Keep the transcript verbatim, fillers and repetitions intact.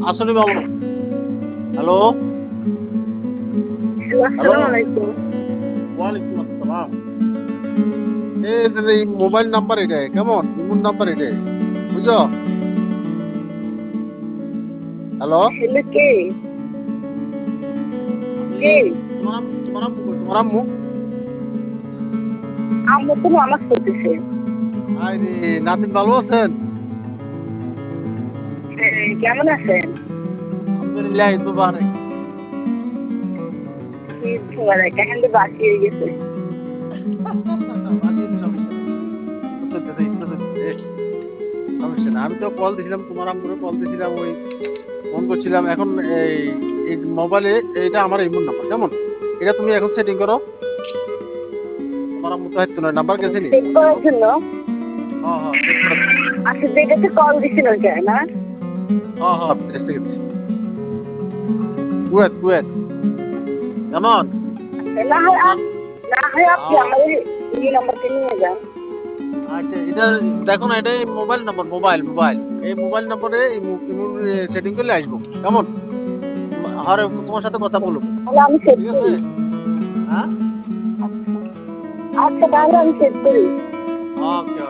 আসলে বাবু, hello hello, hello, আসসালামু আলাইকুম। ওয়ালাইকুম আসসালাম। এই যে এই মোবাইল নাম্বার এটা কেমন ইমুন নাম্বার এটা বুঝছো? হ্যালো, হ্যালো, কে? আমি কে? তোমার আম- তোমার আম্মু কই? তোমার আম্মু? আম্মু তো নামাজ পড়তেছে। আরে নাতিন ভালো আছেন? হ্যাঁ, কেমন আছেন? আলহামদুলিল্লাহ, ঈদ মুবারক। ঈদ মোবারক। এখন তো বাকি হয়ে গেছে। বাকি তো সমস্যা নাই। ঈদ তো চলতেছে, ঈদ তো চলতেছে। সমস্যা নাই। আমি তো কল দিছিলাম, তোমার আম্মুরে কল দিছিলাম, ওই ফোন করছিলাম। এখন এই এই মোবাইলে এটা আমার ইমুন নাম্বার কেমন, এটা তুমি এখন সেটিং করো। তোমার আম্মু তো হয়তো নয় নাম্বার গেছে নি। চেক করার জন্য। হ্যাঁ হ্যাঁ, চেক করার জন্য। আচ্ছা, যেটাতে কল দিছিল কেন না? হ্যাঁ হ্যাঁ, গেছে গেছে। কুয়েত কুয়েত কেমন? আচ্ছা, না হয় তোমার আপ- না হয় আপনি আহ, আমাদের এই নাম্বারটা নিয়ে যান। আচ্ছা, এটা দেখো না, এটা মোবাইল নাম্বার, মোবাইল মোবাইল এই মোবাইল নম্বরে সেটিং করলে আসবো কেমন। আর তোমার সাথে কথা আচ্ছা, বলবো, তাহলে আমি সেট ঠিক আছে? করি। হ্যাঁ, আচ্ছা, তাহলে আমি সেট করি। ওকে।